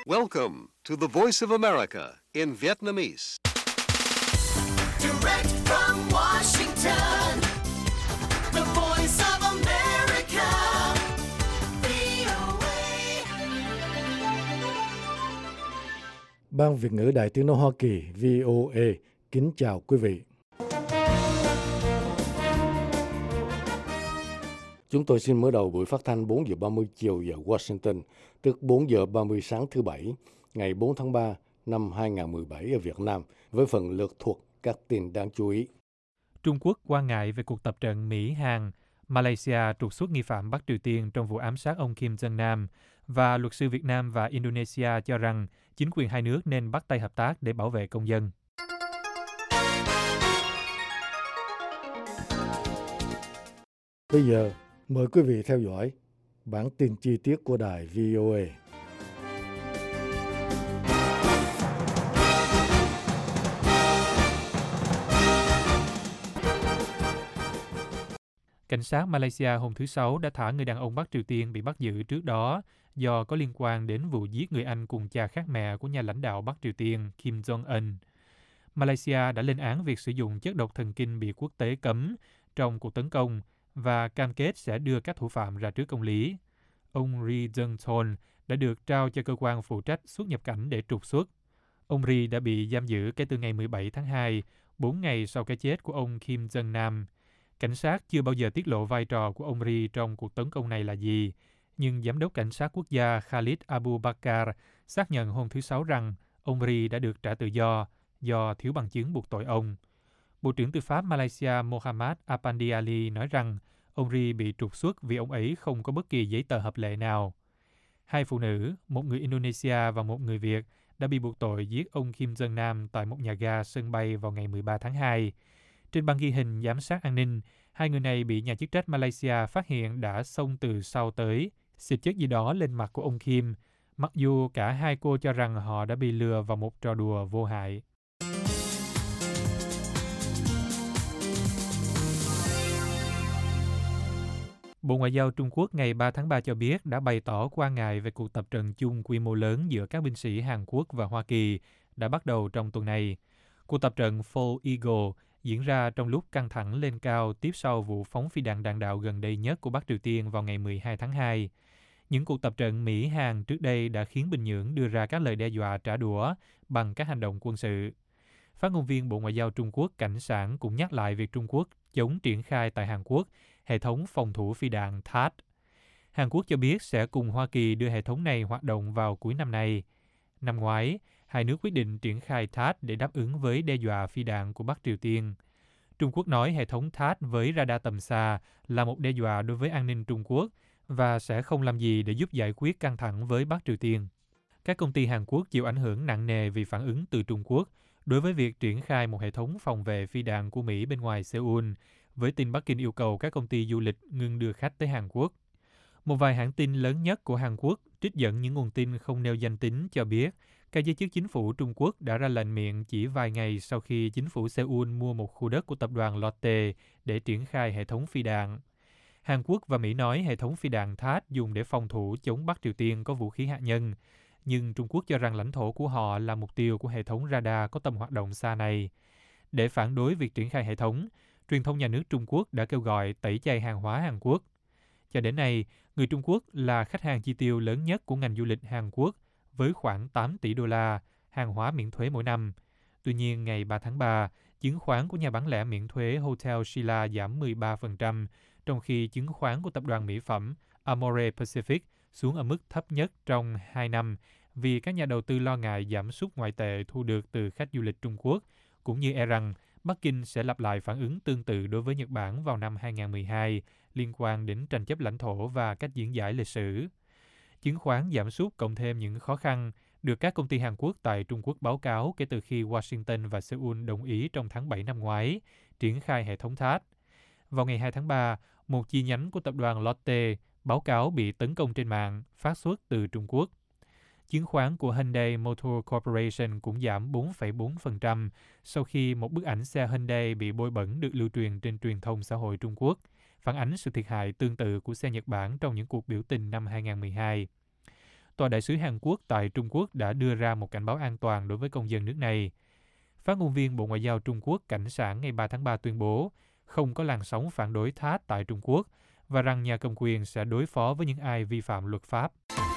Welcome to the Voice of America in Vietnamese. Direct from Washington, the Voice of America, VOA. Ban Việt ngữ Đài Tiếng nói Hoa Kỳ VOA kính chào quý vị. Chúng tôi xin mở đầu buổi phát thanh 4 giờ 30 chiều giờ Washington, tức 4 giờ 30 sáng thứ Bảy, ngày 4 tháng 3 năm 2017 ở Việt Nam, với phần lược thuộc các tin đáng chú ý. Trung Quốc quan ngại về cuộc tập trận Mỹ-Hàn, Malaysia trục xuất nghi phạm Bắc Triều Tiên trong vụ ám sát ông Kim Jong-nam, và luật sư Việt Nam và Indonesia cho rằng chính quyền hai nước nên bắt tay hợp tác để bảo vệ công dân. Bây giờ, mời quý vị theo dõi bản tin chi tiết của đài VOA. Cảnh sát Malaysia hôm thứ Sáu đã thả người đàn ông Bắc Triều Tiên bị bắt giữ trước đó do có liên quan đến vụ giết người anh cùng cha khác mẹ của nhà lãnh đạo Bắc Triều Tiên Kim Jong-un. Malaysia đã lên án việc sử dụng chất độc thần kinh bị quốc tế cấm trong cuộc tấn công và cam kết sẽ đưa các thủ phạm ra trước công lý. Ông Ri Jung-thon đã được trao cho cơ quan phụ trách xuất nhập cảnh để trục xuất. Ông Ri đã bị giam giữ kể từ ngày 17 tháng 2, 4 ngày sau cái chết của ông Kim Jong-nam. Cảnh sát chưa bao giờ tiết lộ vai trò của ông Ri trong cuộc tấn công này là gì, nhưng Giám đốc Cảnh sát Quốc gia Khalid Abu Bakar xác nhận hôm thứ Sáu rằng ông Ri đã được trả tự do thiếu bằng chứng buộc tội ông. Bộ trưởng Tư pháp Malaysia Mohamad Apandi Ali nói rằng ông Ri bị trục xuất vì ông ấy không có bất kỳ giấy tờ hợp lệ nào. Hai phụ nữ, một người Indonesia và một người Việt, đã bị buộc tội giết ông Kim Jong-nam tại một nhà ga sân bay vào ngày 13 tháng 2. Trên băng ghi hình giám sát an ninh, hai người này bị nhà chức trách Malaysia phát hiện đã xông từ sau tới, xịt chất gì đó lên mặt của ông Kim, mặc dù cả hai cô cho rằng họ đã bị lừa vào một trò đùa vô hại. Bộ Ngoại giao Trung Quốc ngày 3 tháng 3 cho biết đã bày tỏ quan ngại về cuộc tập trận chung quy mô lớn giữa các binh sĩ Hàn Quốc và Hoa Kỳ đã bắt đầu trong tuần này. Cuộc tập trận Fall Eagle diễn ra trong lúc căng thẳng lên cao tiếp sau vụ phóng phi đạn đạn đạo gần đây nhất của Bắc Triều Tiên vào ngày 12 tháng 2. Những cuộc tập trận Mỹ-Hàn trước đây đã khiến Bình Nhưỡng đưa ra các lời đe dọa trả đũa bằng các hành động quân sự. Phát ngôn viên Bộ Ngoại giao Trung Quốc Cảnh Sảng cũng nhắc lại việc Trung Quốc chống triển khai tại Hàn Quốc hệ thống phòng thủ phi đạn THAAD. Hàn Quốc cho biết sẽ cùng Hoa Kỳ đưa hệ thống này hoạt động vào cuối năm nay. Năm ngoái, hai nước quyết định triển khai THAAD để đáp ứng với đe dọa phi đạn của Bắc Triều Tiên. Trung Quốc nói hệ thống THAAD với radar tầm xa là một đe dọa đối với an ninh Trung Quốc và sẽ không làm gì để giúp giải quyết căng thẳng với Bắc Triều Tiên. Các công ty Hàn Quốc chịu ảnh hưởng nặng nề vì phản ứng từ Trung Quốc đối với việc triển khai một hệ thống phòng vệ phi đạn của Mỹ bên ngoài Seoul, với tin Bắc Kinh yêu cầu các công ty du lịch ngừng đưa khách tới Hàn Quốc. Một vài hãng tin lớn nhất của Hàn Quốc trích dẫn những nguồn tin không nêu danh tính cho biết các giới chức chính phủ Trung Quốc đã ra lệnh miệng chỉ vài ngày sau khi chính phủ Seoul mua một khu đất của tập đoàn Lotte để triển khai hệ thống phi đạn. Hàn Quốc và Mỹ nói hệ thống phi đạn THAAD dùng để phòng thủ chống Bắc Triều Tiên có vũ khí hạt nhân, nhưng Trung Quốc cho rằng lãnh thổ của họ là mục tiêu của hệ thống radar có tầm hoạt động xa này. Để phản đối việc triển khai hệ thống, truyền thông nhà nước Trung Quốc đã kêu gọi tẩy chay hàng hóa Hàn Quốc. Cho đến nay, người Trung Quốc là khách hàng chi tiêu lớn nhất của ngành du lịch Hàn Quốc với khoảng 8 tỷ đô la hàng hóa miễn thuế mỗi năm. Tuy nhiên, ngày 3 tháng 3, chứng khoán của nhà bán lẻ miễn thuế Hotel Shilla giảm 13%, trong khi chứng khoán của tập đoàn mỹ phẩm Amore Pacific xuống ở mức thấp nhất trong 2 năm vì các nhà đầu tư lo ngại giảm sút ngoại tệ thu được từ khách du lịch Trung Quốc, cũng như e rằng Bắc Kinh sẽ lặp lại phản ứng tương tự đối với Nhật Bản vào năm 2012 liên quan đến tranh chấp lãnh thổ và cách diễn giải lịch sử. Chứng khoán giảm sút cộng thêm những khó khăn được các công ty Hàn Quốc tại Trung Quốc báo cáo kể từ khi Washington và Seoul đồng ý trong tháng 7 năm ngoái triển khai hệ thống THAAD. Vào ngày 2 tháng 3, một chi nhánh của tập đoàn Lotte báo cáo bị tấn công trên mạng phát xuất từ Trung Quốc. Chứng khoán của Hyundai Motor Corporation cũng giảm 4,4% sau khi một bức ảnh xe Hyundai bị bôi bẩn được lưu truyền trên truyền thông xã hội Trung Quốc, phản ánh sự thiệt hại tương tự của xe Nhật Bản trong những cuộc biểu tình năm 2012. Tòa đại sứ Hàn Quốc tại Trung Quốc đã đưa ra một cảnh báo an toàn đối với công dân nước này. Phát ngôn viên Bộ Ngoại giao Trung Quốc Cảnh Sảng ngày 3 tháng 3 tuyên bố không có làn sóng phản đối THAAD tại Trung Quốc và rằng nhà cầm quyền sẽ đối phó với những ai vi phạm luật pháp.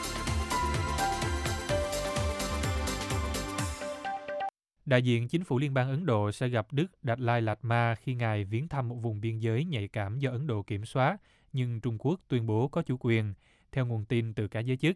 Đại diện chính phủ liên bang Ấn Độ sẽ gặp Đức Đạt Lai Lạt Ma khi ngài viếng thăm một vùng biên giới nhạy cảm do Ấn Độ kiểm soát, nhưng Trung Quốc tuyên bố có chủ quyền, theo nguồn tin từ cả giới chức.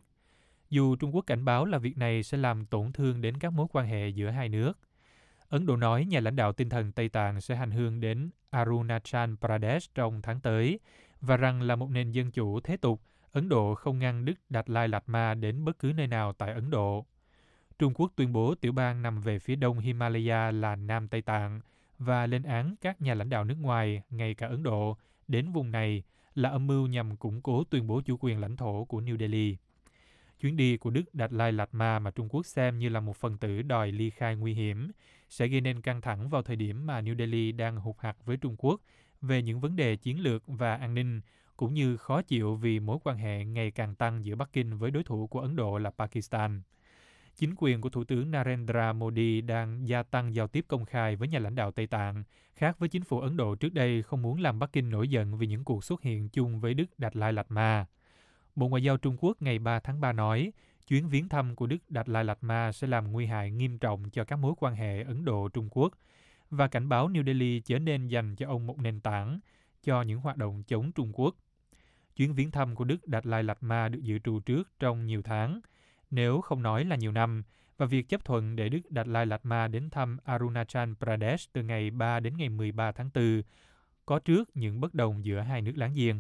Dù Trung Quốc cảnh báo là việc này sẽ làm tổn thương đến các mối quan hệ giữa hai nước. Ấn Độ nói nhà lãnh đạo tinh thần Tây Tạng sẽ hành hương đến Arunachal Pradesh trong tháng tới và rằng là một nền dân chủ thế tục, Ấn Độ không ngăn Đức Đạt Lai Lạt Ma đến bất cứ nơi nào tại Ấn Độ. Trung Quốc tuyên bố tiểu bang nằm về phía đông Himalaya là Nam Tây Tạng và lên án các nhà lãnh đạo nước ngoài, ngay cả Ấn Độ, đến vùng này là âm mưu nhằm củng cố tuyên bố chủ quyền lãnh thổ của New Delhi. Chuyến đi của Đức Đạt Lai Lạt Ma mà Trung Quốc xem như là một phần tử đòi ly khai nguy hiểm sẽ gây nên căng thẳng vào thời điểm mà New Delhi đang hụt hặc với Trung Quốc về những vấn đề chiến lược và an ninh, cũng như khó chịu vì mối quan hệ ngày càng tăng giữa Bắc Kinh với đối thủ của Ấn Độ là Pakistan. Chính quyền của Thủ tướng Narendra Modi đang gia tăng giao tiếp công khai với nhà lãnh đạo Tây Tạng, khác với chính phủ Ấn Độ trước đây không muốn làm Bắc Kinh nổi giận vì những cuộc xuất hiện chung với Đức Đạt Lai Lạt Ma. Bộ Ngoại giao Trung Quốc ngày 3 tháng 3 nói, chuyến viếng thăm của Đức Đạt Lai Lạt Ma sẽ làm nguy hại nghiêm trọng cho các mối quan hệ Ấn Độ-Trung Quốc và cảnh báo New Delhi chớ nên dành cho ông một nền tảng cho những hoạt động chống Trung Quốc. Chuyến viếng thăm của Đức Đạt Lai Lạt Ma được dự trù trước trong nhiều tháng, nếu không nói là nhiều năm, và việc chấp thuận để Đức Đạt Lai Lạt Ma đến thăm Arunachal Pradesh từ ngày 3 đến ngày 13 tháng 4 có trước những bất đồng giữa hai nước láng giềng.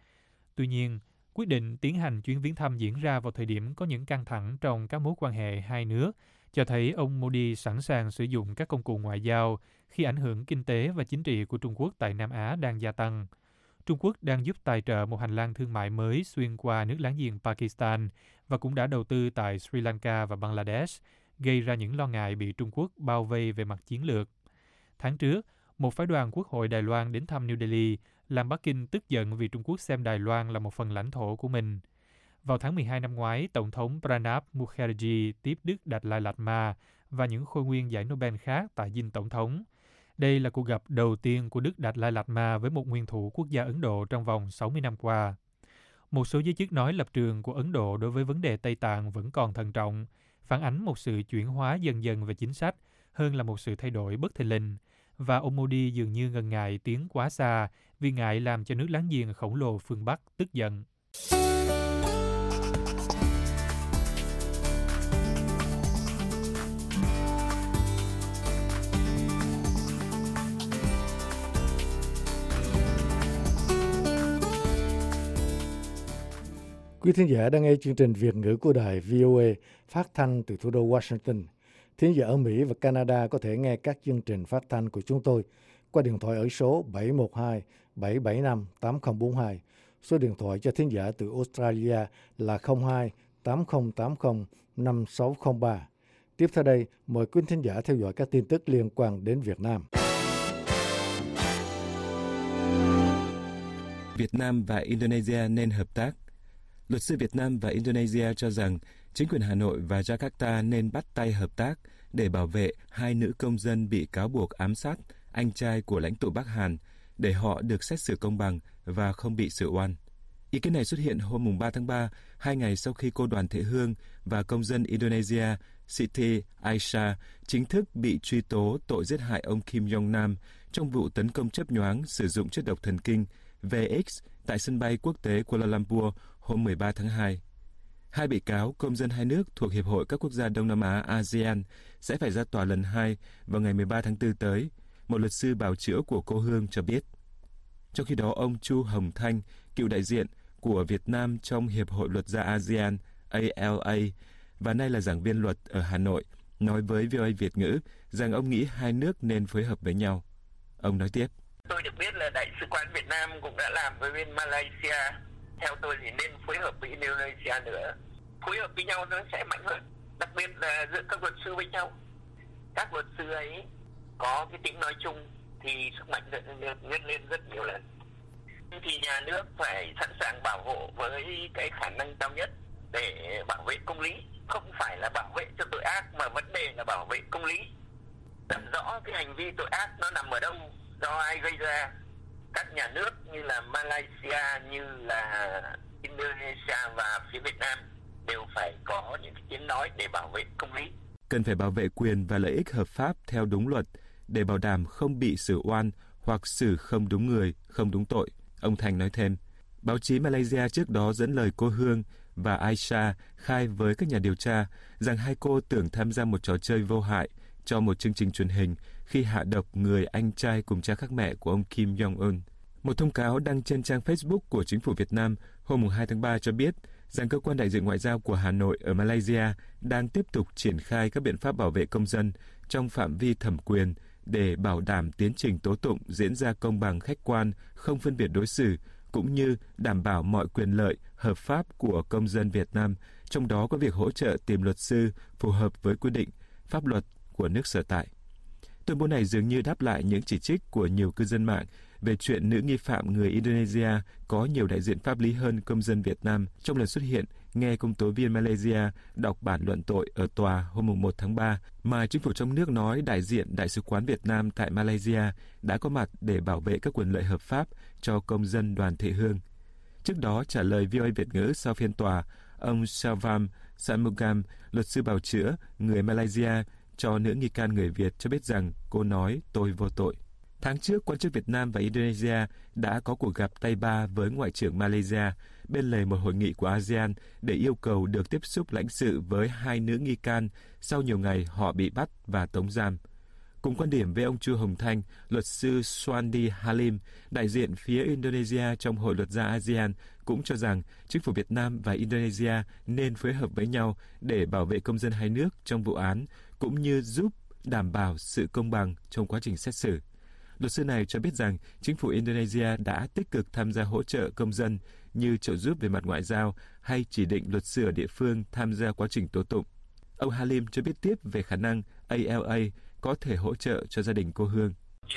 Tuy nhiên, quyết định tiến hành chuyến viếng thăm diễn ra vào thời điểm có những căng thẳng trong các mối quan hệ hai nước, cho thấy ông Modi sẵn sàng sử dụng các công cụ ngoại giao khi ảnh hưởng kinh tế và chính trị của Trung Quốc tại Nam Á đang gia tăng. Trung Quốc đang giúp tài trợ một hành lang thương mại mới xuyên qua nước láng giềng Pakistan và cũng đã đầu tư tại Sri Lanka và Bangladesh, gây ra những lo ngại bị Trung Quốc bao vây về mặt chiến lược. Tháng trước, một phái đoàn Quốc hội Đài Loan đến thăm New Delhi, làm Bắc Kinh tức giận vì Trung Quốc xem Đài Loan là một phần lãnh thổ của mình. Vào tháng 12 năm ngoái, Tổng thống Pranab Mukherjee tiếp Đức Đạt Lai Lạt Ma và những khôi nguyên giải Nobel khác tại dinh Tổng thống. Đây là cuộc gặp đầu tiên của Đức Đạt Lai Lạt Ma với một nguyên thủ quốc gia Ấn Độ trong vòng 60 năm qua. Một số giới chức nói lập trường của Ấn Độ đối với vấn đề Tây Tạng vẫn còn thận trọng, phản ánh một sự chuyển hóa dần dần về chính sách hơn là một sự thay đổi bất thình lình. Và ông Modi dường như ngần ngại tiến quá xa vì ngại làm cho nước láng giềng khổng lồ phương Bắc tức giận. Quý thính giả đang nghe chương trình Việt ngữ của đài VOA phát thanh từ thủ đô Washington. Thính giả ở Mỹ và Canada có thể nghe các chương trình phát thanh của chúng tôi qua điện thoại ở số 712-775-8042. Số điện thoại cho thính giả từ Australia là 02-8080-5603. Tiếp theo đây, mời quý thính giả theo dõi các tin tức liên quan đến Việt Nam. Việt Nam và Indonesia nên hợp tác. Luật sư Việt Nam và Indonesia cho rằng chính quyền Hà Nội và Jakarta nên bắt tay hợp tác để bảo vệ hai nữ công dân bị cáo buộc ám sát anh trai của lãnh tụ Bắc Hàn để họ được xét xử công bằng và không bị xử oan. Ý kiến này xuất hiện hôm 3 tháng 3, 2 ngày sau khi cô Đoàn Thị Hương và công dân Indonesia Siti Aisyah chính thức bị truy tố tội giết hại ông Kim Jong-nam trong vụ tấn công chớp nhoáng sử dụng chất độc thần kinh VX tại sân bay quốc tế Kuala Lumpur hôm 13 tháng 2. Hai bị cáo công dân hai nước thuộc Hiệp hội các quốc gia Đông Nam Á ASEAN sẽ phải ra tòa lần 2 vào ngày 13 tháng 4 tới, một luật sư bào chữa của cô Hương cho biết. Trong khi đó, ông Chu Hồng Thanh, cựu đại diện của Việt Nam trong Hiệp hội Luật gia ASEAN ALA và nay là giảng viên luật ở Hà Nội, nói với VOA Việt ngữ rằng ông nghĩ hai nước nên phối hợp với nhau. Ông nói tiếp. Tôi được biết là Đại sứ quán Việt Nam cũng đã làm với bên Malaysia. Theo tôi thì nên phối hợp với Indonesia nữa. Phối hợp với nhau nó sẽ mạnh hơn, đặc biệt là giữa các luật sư với nhau. Các luật sư ấy có cái tiếng nói chung thì sức mạnh nhân lên rất nhiều lần. Thì nhà nước phải sẵn sàng bảo hộ với cái khả năng cao nhất để bảo vệ công lý, không phải là bảo vệ cho tội ác mà vấn đề là bảo vệ công lý. Làm rõ cái hành vi tội ác nó nằm ở đâu, do ai gây ra. Các nhà nước như là Malaysia, như là Indonesia và phía Việt Nam đều phải có những tiếng nói để bảo vệ công lý. Cần phải bảo vệ quyền và lợi ích hợp pháp theo đúng luật để bảo đảm không bị xử oan hoặc xử không đúng người, không đúng tội. Ông Thành nói thêm, báo chí Malaysia trước đó dẫn lời cô Hương và Aisha khai với các nhà điều tra rằng hai cô tưởng tham gia một trò chơi vô hại cho một chương trình truyền hình khi hạ độc người anh trai cùng cha khác mẹ của ông Kim Jong-un. Một thông cáo đăng trên trang Facebook của chính phủ Việt Nam hôm 2 tháng 3 cho biết rằng cơ quan đại diện ngoại giao của Hà Nội ở Malaysia đang tiếp tục triển khai các biện pháp bảo vệ công dân trong phạm vi thẩm quyền để bảo đảm tiến trình tố tụng diễn ra công bằng, khách quan, không phân biệt đối xử, cũng như đảm bảo mọi quyền lợi hợp pháp của công dân Việt Nam, trong đó có việc hỗ trợ tìm luật sư phù hợp với quy định, pháp luật của nước sở tại. Tuyên bố này dường như đáp lại những chỉ trích của nhiều cư dân mạng về chuyện nữ nghi phạm người Indonesia có nhiều đại diện pháp lý hơn công dân Việt Nam trong lần xuất hiện nghe công tố viên Malaysia đọc bản luận tội ở tòa hôm 1 tháng 3 mà chính phủ trong nước nói đại diện Đại sứ quán Việt Nam tại Malaysia đã có mặt để bảo vệ các quyền lợi hợp pháp cho công dân Đoàn Thị Hương. Trước đó, trả lời VOA Việt ngữ sau phiên tòa, ông Salvam Sanmugam, luật sư bào chữa người Malaysia cho nữ nghi can người Việt cho biết rằng cô nói tôi vô tội. Tháng trước, quan chức Việt Nam và Indonesia đã có cuộc gặp tay ba với Ngoại trưởng Malaysia bên lề một hội nghị của ASEAN để yêu cầu được tiếp xúc lãnh sự với hai nữ nghi can sau nhiều ngày họ bị bắt và tống giam. Cùng quan điểm với ông Chu Hồng Thanh, luật sư Swandi Halim, đại diện phía Indonesia trong Hội luật gia ASEAN, cũng cho rằng chính phủ Việt Nam và Indonesia nên phối hợp với nhau để bảo vệ công dân hai nước trong vụ án, cũng như giúp đảm bảo sự công bằng trong quá trình xét xử. Luật sư này cho biết rằng chính phủ Indonesia đã tích cực tham gia hỗ trợ công dân như trợ giúp về mặt ngoại giao hay chỉ định luật sư ở địa phương tham gia quá trình tố tụng. Ông Halim cho biết tiếp về khả năng ALA có thể hỗ trợ cho gia đình cô Hương.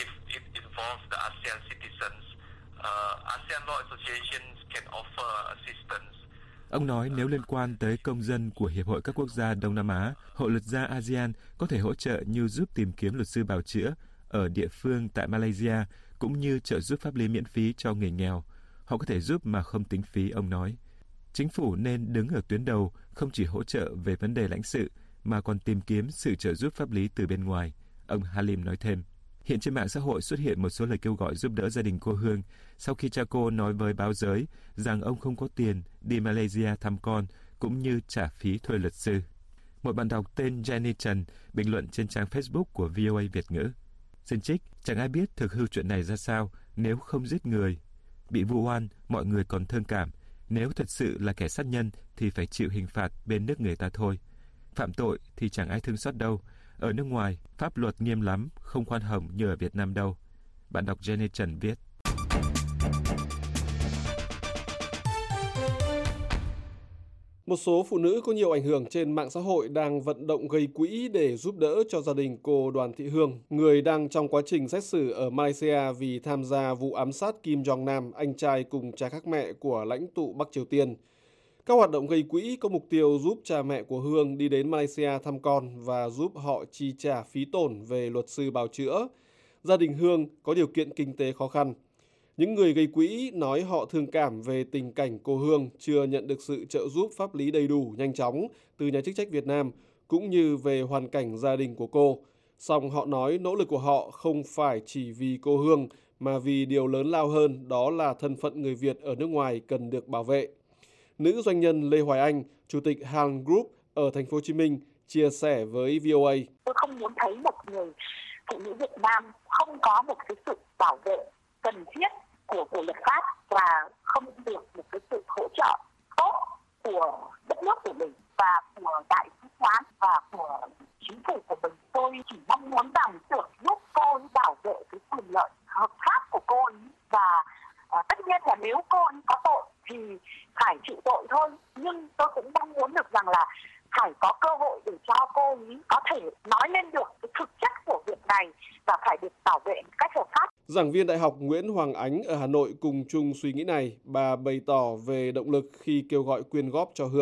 Ông nói nếu liên quan tới công dân của Hiệp hội các quốc gia Đông Nam Á, Hội luật gia ASEAN có thể hỗ trợ như giúp tìm kiếm luật sư bào chữa ở địa phương tại Malaysia, cũng như trợ giúp pháp lý miễn phí cho người nghèo. Họ có thể giúp mà không tính phí, ông nói. Chính phủ nên đứng ở tuyến đầu, không chỉ hỗ trợ về vấn đề lãnh sự, mà còn tìm kiếm sự trợ giúp pháp lý từ bên ngoài, ông Halim nói thêm. Hiện trên mạng xã hội xuất hiện một số lời kêu gọi giúp đỡ gia đình cô Hương sau khi cha cô nói với báo giới rằng ông không có tiền đi Malaysia thăm con, cũng như trả phí thuê luật sư. Một bạn đọc tên Jenny Trần bình luận trên trang Facebook của VOA Việt ngữ. Xin trích, chẳng ai biết thực hư chuyện này ra sao nếu không giết người. Bị vu oan, mọi người còn thương cảm. Nếu thật sự là kẻ sát nhân thì phải chịu hình phạt bên nước người ta thôi. Phạm tội thì chẳng ai thương xót đâu. Ở nước ngoài, pháp luật nghiêm lắm, không khoan hồng như ở Việt Nam đâu. Bạn đọc Jenny Trần viết. Một số phụ nữ có nhiều ảnh hưởng trên mạng xã hội đang vận động gây quỹ để giúp đỡ cho gia đình cô Đoàn Thị Hương, người đang trong quá trình xét xử ở Malaysia vì tham gia vụ ám sát Kim Jong-nam, anh trai cùng cha khác mẹ của lãnh tụ Bắc Triều Tiên. Các hoạt động gây quỹ có mục tiêu giúp cha mẹ của Hương đi đến Malaysia thăm con và giúp họ chi trả phí tổn về luật sư bào chữa. Gia đình Hương có điều kiện kinh tế khó khăn. Những người gây quỹ nói họ thương cảm về tình cảnh cô Hương chưa nhận được sự trợ giúp pháp lý đầy đủ, nhanh chóng từ nhà chức trách Việt Nam, cũng như về hoàn cảnh gia đình của cô. Song họ nói nỗ lực của họ không phải chỉ vì cô Hương, mà vì điều lớn lao hơn, đó là thân phận người Việt ở nước ngoài cần được bảo vệ. Nữ doanh nhân Lê Hoài Anh, Chủ tịch Han Group ở thành phố Hồ Chí Minh, chia sẻ với VOA. Tôi không muốn thấy một người phụ nữ Việt Nam không có một cái sự bảo vệ cần thiết của luật pháp và không được một cái sự hỗ trợ tốt của đất nước của mình và của đại sứ quán và của chính phủ của mình. Tôi chỉ mong muốn rằng được giúp cô ấy bảo vệ cái quyền lợi hợp pháp của cô ấy và tất nhiên là nếu cô ấy có tội thì phải chịu tội thôi, nhưng tôi cũng mong muốn được rằng là phải có cơ hội để cho cô ấy có thể nói lên được cái thực chất của việc này và phải được bảo vệ một cách hợp pháp. Giảng viên Đại học Nguyễn Hoàng Ánh ở Hà Nội cùng chung suy nghĩ này. Bà bày tỏ về động lực khi kêu gọi quyên góp cho Hương. Cô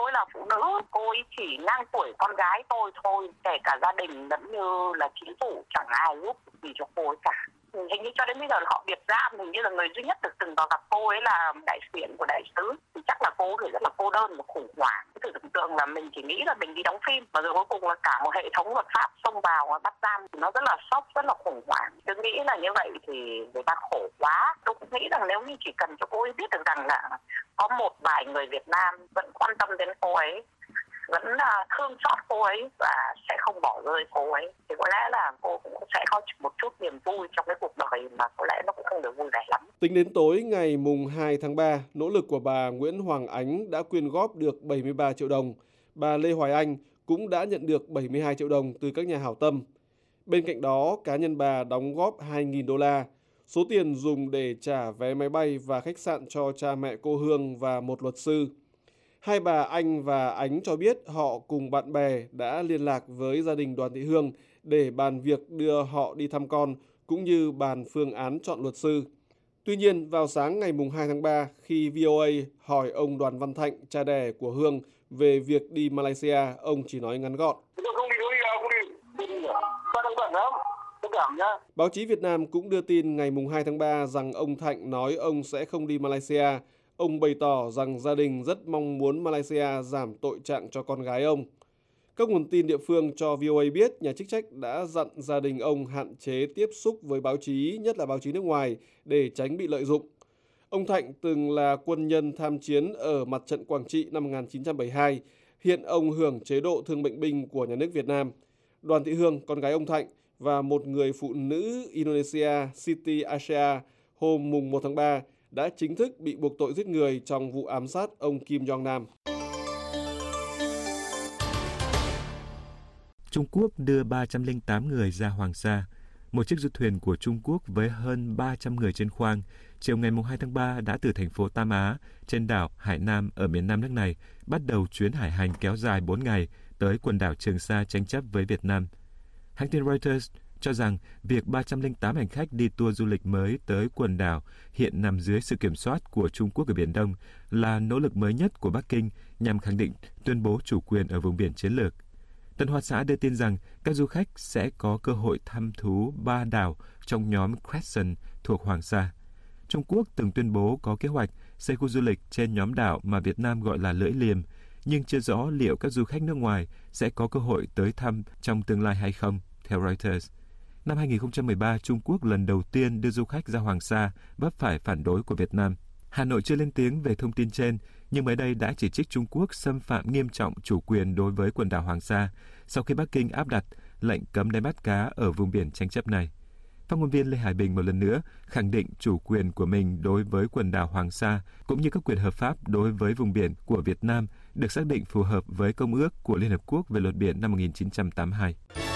ấy là phụ nữ, cô ấy chỉ ngang tuổi con gái tôi thôi, kể cả gia đình lẫn như là chính phủ chẳng ai giúp gì cho cô ấy cả. Hình như cho đến bây giờ là họ Việt Nam, hình như là người duy nhất được từng vào gặp cô ấy là đại diện của đại sứ. Thì chắc là cô ấy rất là cô đơn và khủng hoảng. Cái thử tưởng tượng là mình chỉ nghĩ là mình đi đóng phim, mà rồi cuối cùng là cả một hệ thống luật pháp xông vào và bắt giam, thì nó rất là sốc, rất là khủng hoảng. Tôi nghĩ là như vậy thì người ta khổ quá. Tôi cũng nghĩ rằng nếu như chỉ cần cho cô ấy biết được rằng là có một vài người Việt Nam vẫn quan tâm đến cô ấy, vẫn thương xót cô ấy và sẽ không bỏ rơi cô ấy, thì có lẽ là cô cũng sẽ có một chút niềm vui trong cái cuộc đời mà có lẽ nó cũng không được vui vẻ lắm. Tính đến tối ngày mùng 2 tháng 3, nỗ lực của bà Nguyễn Hoàng Ánh đã quyên góp được 73 triệu đồng. Bà Lê Hoài Anh cũng đã nhận được 72 triệu đồng từ các nhà hảo tâm. Bên cạnh đó, cá nhân bà đóng góp 2.000 đô la, số tiền dùng để trả vé máy bay và khách sạn cho cha mẹ cô Hương và một luật sư. Hai bà Anh và Ánh cho biết họ cùng bạn bè đã liên lạc với gia đình Đoàn Thị Hương để bàn việc đưa họ đi thăm con, cũng như bàn phương án chọn luật sư. Tuy nhiên, vào sáng ngày 2 tháng 3, khi VOA hỏi ông Đoàn Văn Thạnh, cha đẻ của Hương, về việc đi Malaysia, ông chỉ nói ngắn gọn. Báo chí Việt Nam cũng đưa tin ngày 2 tháng 3 rằng ông Thạnh nói ông sẽ không đi Malaysia. Ông bày tỏ rằng gia đình rất mong muốn Malaysia giảm tội trạng cho con gái ông. Các nguồn tin địa phương cho VOA biết nhà chức trách đã dặn gia đình ông hạn chế tiếp xúc với báo chí, nhất là báo chí nước ngoài, để tránh bị lợi dụng. Ông Thạnh từng là quân nhân tham chiến ở mặt trận Quảng Trị năm 1972. Hiện ông hưởng chế độ thương bệnh binh của nhà nước Việt Nam. Đoàn Thị Hương, con gái ông Thạnh, và một người phụ nữ Indonesia, Siti Aisyah, hôm 1 tháng 3, đã chính thức bị buộc tội giết người trong vụ ám sát ông Kim Jong Nam. Trung Quốc đưa 308 người ra Hoàng Sa. Một chiếc du thuyền của Trung Quốc với hơn 300 người trên khoang, chiều ngày 2 tháng 3 đã từ thành phố Tam Á, trên đảo Hải Nam ở miền Nam nước này, bắt đầu chuyến hải hành kéo dài 4 ngày tới quần đảo Trường Sa tranh chấp với Việt Nam. Hãng tin Reuters cho rằng việc 308 hành khách đi tour du lịch mới tới quần đảo hiện nằm dưới sự kiểm soát của Trung Quốc ở Biển Đông là nỗ lực mới nhất của Bắc Kinh nhằm khẳng định tuyên bố chủ quyền ở vùng biển chiến lược. Tân Hoa Xã đưa tin rằng các du khách sẽ có cơ hội thăm thú 3 đảo trong nhóm Crescent thuộc Hoàng Sa. Trung Quốc từng tuyên bố có kế hoạch xây khu du lịch trên nhóm đảo mà Việt Nam gọi là Lưỡi Liềm, nhưng chưa rõ liệu các du khách nước ngoài sẽ có cơ hội tới thăm trong tương lai hay không, theo Reuters. Năm 2013, Trung Quốc lần đầu tiên đưa du khách ra Hoàng Sa vấp phải phản đối của Việt Nam. Hà Nội chưa lên tiếng về thông tin trên, nhưng mới đây đã chỉ trích Trung Quốc xâm phạm nghiêm trọng chủ quyền đối với quần đảo Hoàng Sa sau khi Bắc Kinh áp đặt lệnh cấm đánh bắt cá ở vùng biển tranh chấp này. Phát ngôn viên Lê Hải Bình một lần nữa khẳng định chủ quyền của mình đối với quần đảo Hoàng Sa cũng như các quyền hợp pháp đối với vùng biển của Việt Nam được xác định phù hợp với Công ước của Liên Hợp Quốc về luật biển năm 1982.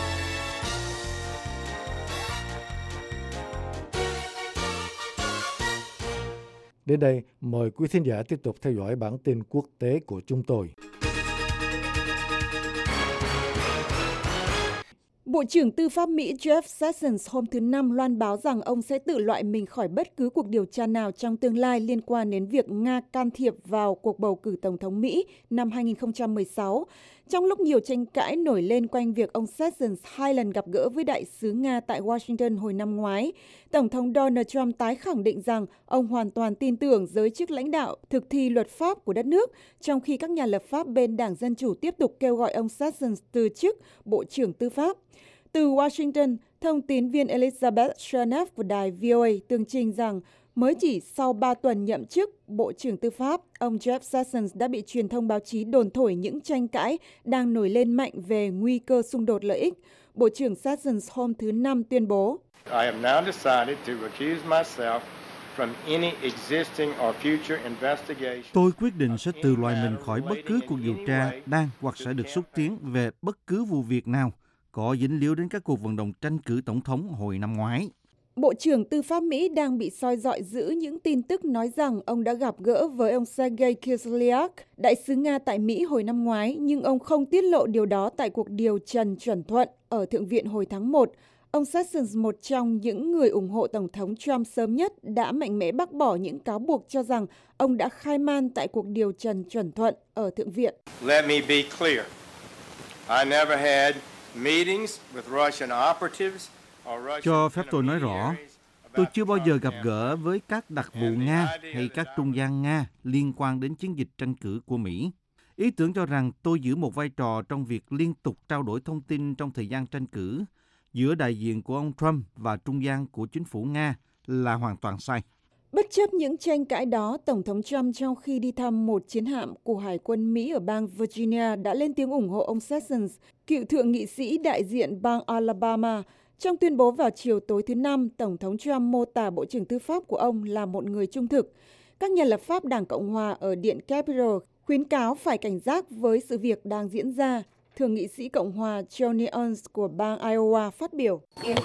Đến đây, mời quý thính giả tiếp tục theo dõi bản tin quốc tế của chúng tôi. Bộ trưởng Tư pháp Mỹ Jeff Sessions hôm thứ Năm loan báo rằng ông sẽ tự loại mình khỏi bất cứ cuộc điều tra nào trong tương lai liên quan đến việc Nga can thiệp vào cuộc bầu cử Tổng thống Mỹ năm 2016. Trong lúc nhiều tranh cãi nổi lên quanh việc ông Sessions 2 lần gặp gỡ với đại sứ Nga tại Washington hồi năm ngoái, Tổng thống Donald Trump tái khẳng định rằng ông hoàn toàn tin tưởng giới chức lãnh đạo thực thi luật pháp của đất nước, trong khi các nhà lập pháp bên Đảng Dân Chủ tiếp tục kêu gọi ông Sessions từ chức Bộ trưởng Tư pháp. Từ Washington, thông tín viên Elizabeth Chernev của đài VOA tường trình rằng mới chỉ sau 3 tuần nhậm chức Bộ trưởng Tư pháp, ông Jeff Sessions đã bị truyền thông báo chí đồn thổi những tranh cãi đang nổi lên mạnh về nguy cơ xung đột lợi ích. Bộ trưởng Sessions hôm thứ Năm tuyên bố: Tôi quyết định sẽ tự loại mình khỏi bất cứ cuộc điều tra đang hoặc sẽ được xúc tiến về bất cứ vụ việc nào có dính líu đến các cuộc vận động tranh cử tổng thống hồi năm ngoái. Bộ trưởng Tư pháp Mỹ đang bị soi dọi giữ những tin tức nói rằng ông đã gặp gỡ với ông Sergei Kislyak, đại sứ Nga tại Mỹ hồi năm ngoái, nhưng ông không tiết lộ điều đó tại cuộc điều trần chuẩn thuận ở Thượng viện hồi tháng 1. Ông Sessions, một trong những người ủng hộ Tổng thống Trump sớm nhất, đã mạnh mẽ bác bỏ những cáo buộc cho rằng ông đã khai man tại cuộc điều trần chuẩn thuận ở Thượng viện. Let me be clear. I never had meetings with Russian operatives or Russian Cho phép tôi nói rõ, tôi chưa bao giờ gặp gỡ với các đặc vụ Nga hay các trung gian Nga liên quan đến chiến dịch tranh cử của Mỹ. Ý tưởng cho rằng tôi giữ một vai trò trong việc liên tục trao đổi thông tin trong thời gian tranh cử giữa đại diện của ông Trump và trung gian của chính phủ Nga là hoàn toàn sai. Bất chấp những tranh cãi đó, Tổng thống Trump trong khi đi thăm một chiến hạm của Hải quân Mỹ ở bang Virginia đã lên tiếng ủng hộ ông Sessions, cựu thượng nghị sĩ đại diện bang Alabama. Trong tuyên bố vào chiều tối thứ Năm, Tổng thống Trump mô tả Bộ trưởng Tư pháp của ông là một người trung thực. Các nhà lập pháp Đảng Cộng hòa ở Điện Capitol khuyến cáo phải cảnh giác với sự việc đang diễn ra. Thượng nghị sĩ Cộng hòa Joni Ernst của bang Iowa phát biểu.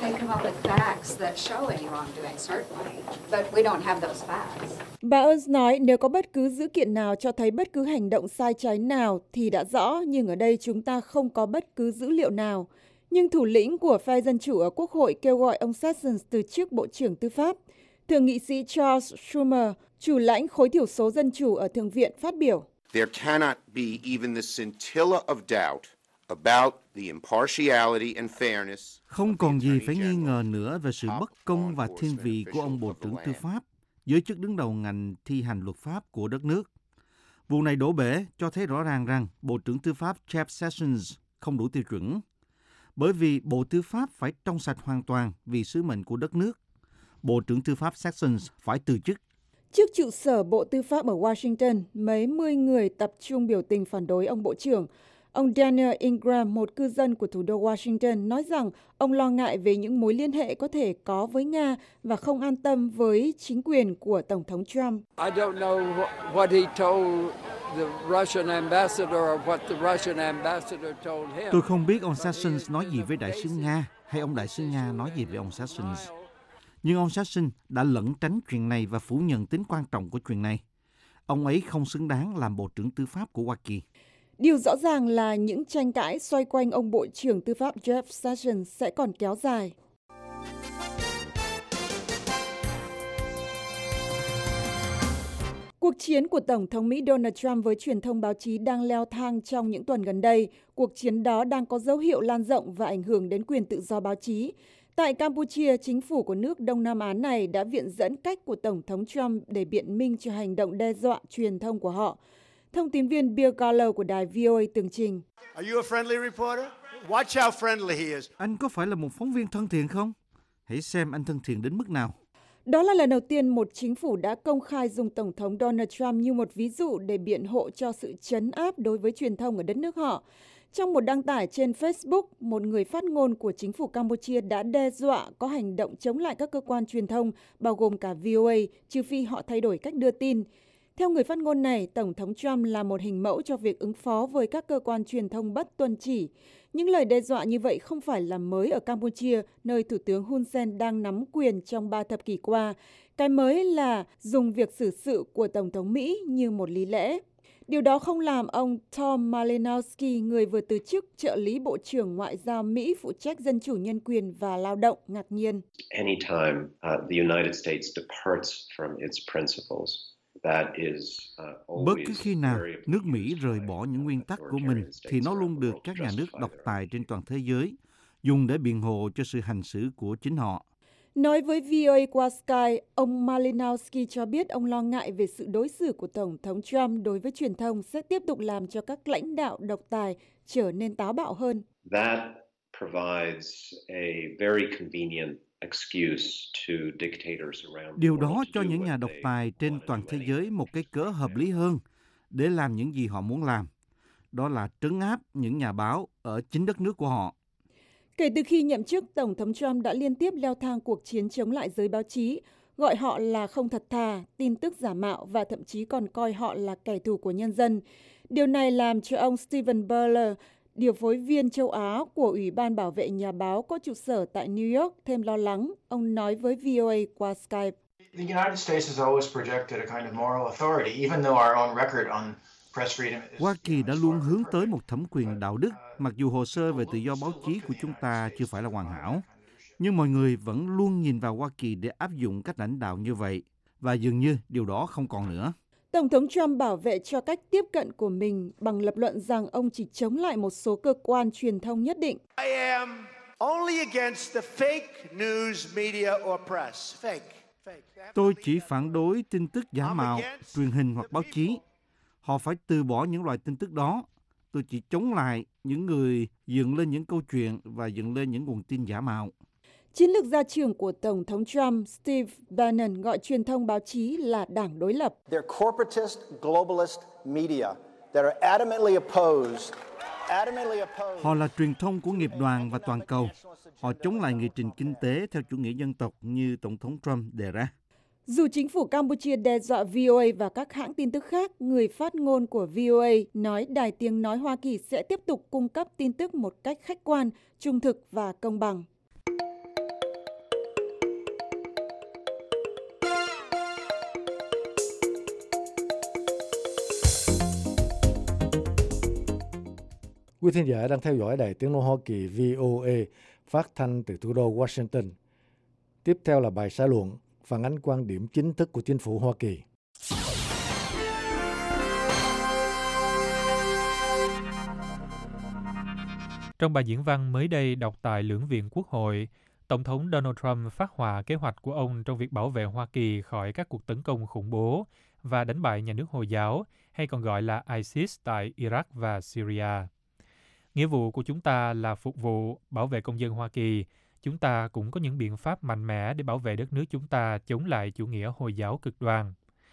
Bà Ernst nói nếu có bất cứ dữ kiện nào cho thấy bất cứ hành động sai trái nào thì đã rõ, nhưng ở đây chúng ta không có bất cứ dữ liệu nào. Nhưng thủ lĩnh của phe Dân Chủ ở Quốc hội kêu gọi ông Sessions từ chức Bộ trưởng Tư pháp. Thượng nghị sĩ Charles Schumer, chủ lãnh khối thiểu số Dân Chủ ở Thượng viện, phát biểu. There cannot be even the scintilla of doubt about the impartiality and fairness. Không còn gì phải nghi ngờ nữa về sự bất công và thiên vị của ông Bộ trưởng Tư pháp, giới chức đứng đầu ngành thi hành luật pháp của đất nước. Vụ này đổ bể cho thấy rõ ràng rằng Bộ trưởng Tư pháp Jeff Sessions không đủ tiêu chuẩn, bởi vì Bộ Tư pháp phải trong sạch hoàn toàn vì sứ mệnh của đất nước. Bộ trưởng Tư pháp Sessions phải từ chức. Trước trụ sở Bộ Tư pháp ở Washington, mấy mươi người tập trung biểu tình phản đối ông Bộ trưởng. Ông Daniel Ingram, một cư dân của thủ đô Washington, nói rằng ông lo ngại về những mối liên hệ có thể có với Nga và không an tâm với chính quyền của Tổng thống Trump. Tôi không biết ông Sessions nói gì với đại sứ Nga hay ông đại sứ Nga nói gì với ông Sessions. Nhưng ông Sessions đã lẩn tránh chuyện này và phủ nhận tính quan trọng của chuyện này. Ông ấy không xứng đáng làm Bộ trưởng Tư pháp của Hoa Kỳ. Điều rõ ràng là những tranh cãi xoay quanh ông Bộ trưởng Tư pháp Jeff Sessions sẽ còn kéo dài. Cuộc chiến của Tổng thống Mỹ Donald Trump với truyền thông báo chí đang leo thang trong những tuần gần đây. Cuộc chiến đó đang có dấu hiệu lan rộng và ảnh hưởng đến quyền tự do báo chí. Tại Campuchia, chính phủ của nước Đông Nam Á này đã viện dẫn cách của Tổng thống Trump để biện minh cho hành động đe dọa truyền thông của họ. Thông tin viên Bill Gallo của đài VOA tường trình. Anh có phải là một phóng viên thân thiện không? Hãy xem anh thân thiện đến mức nào. Đó là lần đầu tiên một chính phủ đã công khai dùng Tổng thống Donald Trump như một ví dụ để biện hộ cho sự trấn áp đối với truyền thông ở đất nước họ. Trong một đăng tải trên Facebook, một người phát ngôn của chính phủ Campuchia đã đe dọa có hành động chống lại các cơ quan truyền thông, bao gồm cả VOA, trừ phi họ thay đổi cách đưa tin. Theo người phát ngôn này, Tổng thống Trump là một hình mẫu cho việc ứng phó với các cơ quan truyền thông bất tuân chỉ. Những lời đe dọa như vậy không phải là mới ở Campuchia, nơi Thủ tướng Hun Sen đang nắm quyền trong 3 thập kỷ qua. Cái mới là dùng việc xử sự của Tổng thống Mỹ như một lý lẽ. Điều đó không làm ông Tom Malinowski, người vừa từ chức trợ lý Bộ trưởng Ngoại giao Mỹ phụ trách dân chủ, nhân quyền và lao động, ngạc nhiên. Anytime the United States departs from its principles, bất cứ khi nào nước Mỹ rời bỏ những nguyên tắc của mình thì nó luôn được các nhà nước độc tài trên toàn thế giới dùng để biện hộ cho sự hành xử của chính họ. Nói với VOA qua Skype, ông Malinowski cho biết ông lo ngại về sự đối xử của Tổng thống Trump đối với truyền thông sẽ tiếp tục làm cho các lãnh đạo độc tài trở nên táo bạo hơn. That provides a very convenient Điều đó cho những nhà độc tài trên toàn thế giới một cái cớ hợp lý hơn để làm những gì họ muốn làm. Đó là trấn áp những nhà báo ở chính đất nước của họ. Kể từ khi nhậm chức, Tổng thống Trump đã liên tiếp leo thang cuộc chiến chống lại giới báo chí, gọi họ là không thật thà, tin tức giả mạo và thậm chí còn coi họ là kẻ thù của nhân dân. Điều này làm cho ông Stephen Buller, điều phối viên châu Á của Ủy ban Bảo vệ Nhà báo có trụ sở tại New York, thêm lo lắng. Ông nói với VOA qua Skype. Hoa Kỳ đã luôn hướng tới một thẩm quyền đạo đức, mặc dù hồ sơ về tự do báo chí của chúng ta chưa phải là hoàn hảo. Nhưng mọi người vẫn luôn nhìn vào Hoa Kỳ để áp dụng cách lãnh đạo như vậy, và dường như điều đó không còn nữa. Tổng thống Trump bảo vệ cho cách tiếp cận của mình bằng lập luận rằng ông chỉ chống lại một số cơ quan truyền thông nhất định. I am only against the fake news media or press. Fake. Tôi chỉ phản đối tin tức giả mạo, truyền hình hoặc báo chí. Họ phải từ bỏ những loại tin tức đó. Tôi chỉ chống lại những người dựng lên những câu chuyện và dựng lên những nguồn tin giả mạo. Chiến lược gia trưởng của Tổng thống Trump, Steve Bannon, gọi truyền thông báo chí là đảng đối lập. They're corporatist, globalist media that are adamantly opposed. Họ là truyền thông của nghiệp đoàn và toàn cầu. Họ chống lại nghị trình kinh tế theo chủ nghĩa dân tộc như Tổng thống Trump đề ra. Dù chính phủ Campuchia đe dọa VOA và các hãng tin tức khác, người phát ngôn của VOA nói Đài Tiếng Nói Hoa Kỳ sẽ tiếp tục cung cấp tin tức một cách khách quan, trung thực và công bằng. Quý thính giả đang theo dõi Đài Tiếng Nói Hoa Kỳ VOA phát thanh từ thủ đô Washington. Tiếp theo là bài xã luận phản ánh quan điểm chính thức của chính phủ Hoa Kỳ. Trong bài diễn văn mới đây đọc tại Lưỡng viện Quốc hội, Tổng thống Donald Trump phát họa kế hoạch của ông trong việc bảo vệ Hoa Kỳ khỏi các cuộc tấn công khủng bố và đánh bại nhà nước Hồi giáo, hay còn gọi là ISIS tại Iraq và Syria. Nghĩa vụ của chúng ta là phục vụ, bảo vệ công dân Hoa Kỳ. Chúng ta cũng có những biện pháp mạnh mẽ để bảo vệ đất nước chúng ta chống lại chủ nghĩa Hồi giáo cực đoan.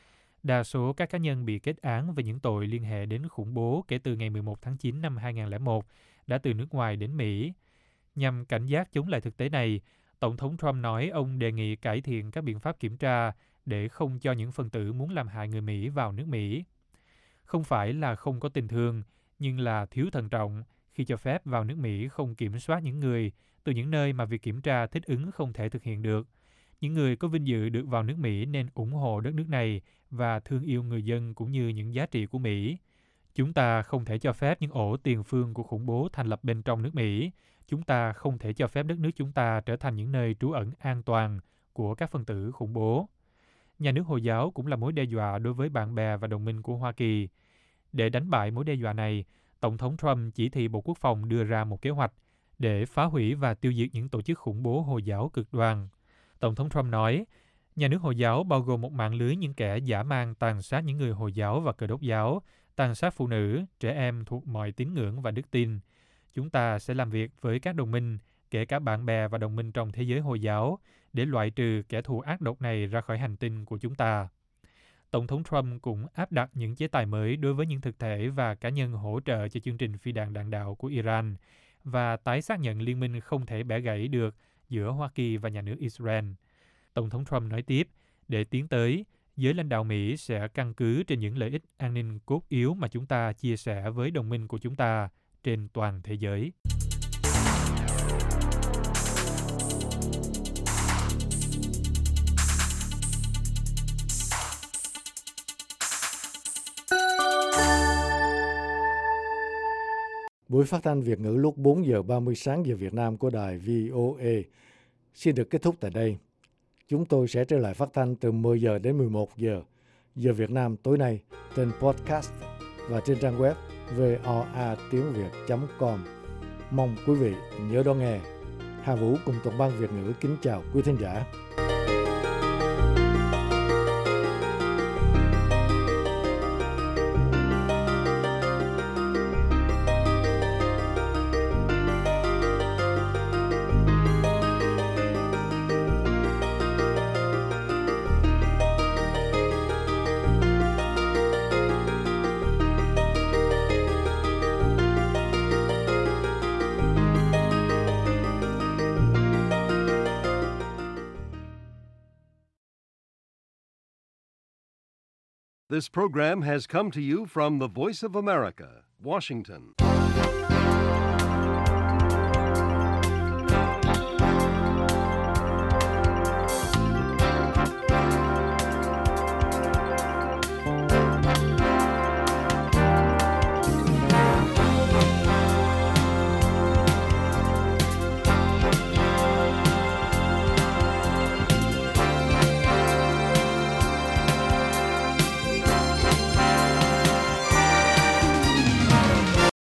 Đa số các cá nhân bị kết án về những tội liên hệ đến khủng bố kể từ ngày 11 tháng 9 năm 2001 đã từ nước ngoài đến Mỹ. Nhằm cảnh giác chống lại thực tế này, Tổng thống Trump nói ông đề nghị cải thiện các biện pháp kiểm tra để không cho những phần tử muốn làm hại người Mỹ vào nước Mỹ. Không phải là không có tình thương, nhưng là thiếu thận trọng khi cho phép vào nước Mỹ không kiểm soát những người từ những nơi mà việc kiểm tra thích ứng không thể thực hiện được. Những người có vinh dự được vào nước Mỹ nên ủng hộ đất nước này và thương yêu người dân cũng như những giá trị của Mỹ. Chúng ta không thể cho phép những ổ tiền phương của khủng bố thành lập bên trong nước Mỹ. Chúng ta không thể cho phép đất nước chúng ta trở thành những nơi trú ẩn an toàn của các phần tử khủng bố. Nhà nước Hồi giáo cũng là mối đe dọa đối với bạn bè và đồng minh của Hoa Kỳ. Để đánh bại mối đe dọa này, Tổng thống Trump chỉ thị Bộ Quốc phòng đưa ra một kế hoạch để phá hủy và tiêu diệt những tổ chức khủng bố Hồi giáo cực đoan. Tổng thống Trump nói, nhà nước Hồi giáo bao gồm một mạng lưới những kẻ dã man tàn sát những người Hồi giáo và Cơ đốc giáo, tàn sát phụ nữ, trẻ em thuộc mọi tín ngưỡng và đức tin. Chúng ta sẽ làm việc với các đồng minh, kể cả bạn bè và đồng minh trong thế giới Hồi giáo, để loại trừ kẻ thù ác độc này ra khỏi hành tinh của chúng ta. Tổng thống Trump cũng áp đặt những chế tài mới đối với những thực thể và cá nhân hỗ trợ cho chương trình phi đạn đạn đạo của Iran và tái xác nhận liên minh không thể bẻ gãy được giữa Hoa Kỳ và nhà nước Israel. Tổng thống Trump nói tiếp, để tiến tới, giới lãnh đạo Mỹ sẽ căn cứ trên những lợi ích an ninh cốt yếu mà chúng ta chia sẻ với đồng minh của chúng ta trên toàn thế giới. Buổi phát thanh Việt ngữ lúc 4 giờ 30 sáng giờ Việt Nam của đài VOA xin được kết thúc tại đây. Chúng tôi sẽ trở lại phát thanh từ 10 giờ đến 11 giờ giờ Việt Nam tối nay trên podcast và trên trang web voatiếngviet.com. Mong quý vị nhớ đón nghe. Hà Vũ cùng toàn ban Việt ngữ kính chào quý thính giả. This program has come to you from the Voice of America, Washington.